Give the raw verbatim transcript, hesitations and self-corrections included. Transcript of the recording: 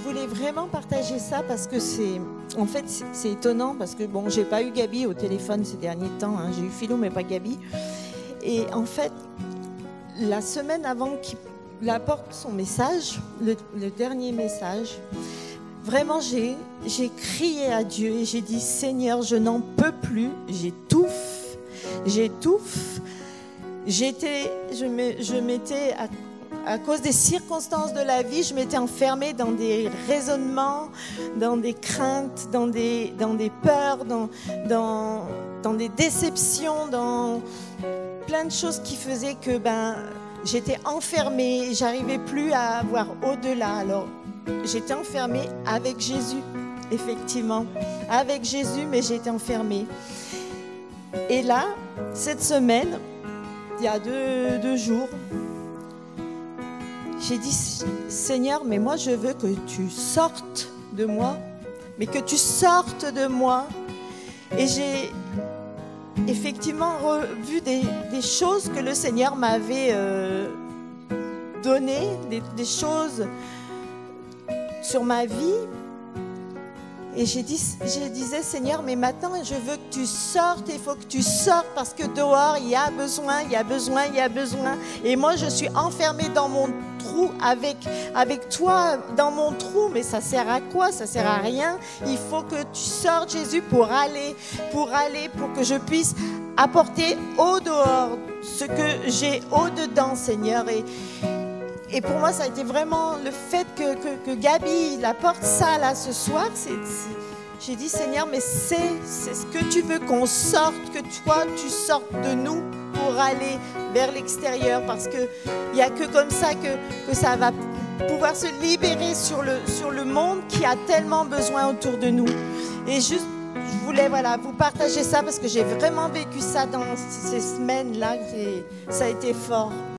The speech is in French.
voulais vraiment partager ça parce que c'est, en fait, c'est, c'est étonnant parce que bon, j'ai pas eu Gabi au téléphone ces derniers temps. Hein, j'ai eu Philo, mais pas Gabi. Et en fait, la semaine avant qu'il apporte son message, le, le dernier message, vraiment, j'ai, j'ai crié à Dieu et j'ai dit, Seigneur, je n'en peux plus, j'étouffe, j'étouffe. J'étais, je, me, je m'étais, à, à cause des circonstances de la vie, je m'étais enfermée dans des raisonnements, dans des craintes, dans des, dans des peurs, dans, dans, dans des déceptions, dans plein de choses qui faisaient que ben, j'étais enfermée, j'arrivais plus à voir au-delà. Alors, j'étais enfermée avec Jésus, effectivement, avec Jésus, mais j'étais enfermée. Et là, cette semaine, il y a deux, deux jours, j'ai dit, Seigneur, mais moi je veux que tu sortes de moi, mais que tu sortes de moi. Et j'ai effectivement revu des, des choses que le Seigneur m'avait euh, données, des, des choses sur ma vie. Et j'ai dit, je disais, Seigneur, mais maintenant, je veux que tu sortes, il faut que tu sortes parce que dehors, il y a besoin, il y a besoin, il y a besoin. Et moi, je suis enfermée dans mon trou avec, avec toi, dans mon trou, mais ça sert à quoi? Ça sert à rien. Il faut que tu sortes, Jésus, pour aller, pour aller, pour que je puisse apporter au dehors ce que j'ai au dedans, Seigneur. Et, Et pour moi, ça a été vraiment le fait que, que, que Gabi il apporte ça là ce soir. C'est, c'est, j'ai dit, Seigneur, mais c'est, c'est ce que tu veux qu'on sorte, que toi, tu sortes de nous pour aller vers l'extérieur. Parce qu'il n'y a que comme ça que, que ça va pouvoir se libérer sur le, sur le monde qui a tellement besoin autour de nous. Et juste, je voulais voilà, vous partager ça parce que j'ai vraiment vécu ça dans ces semaines-là. Ça a été fort.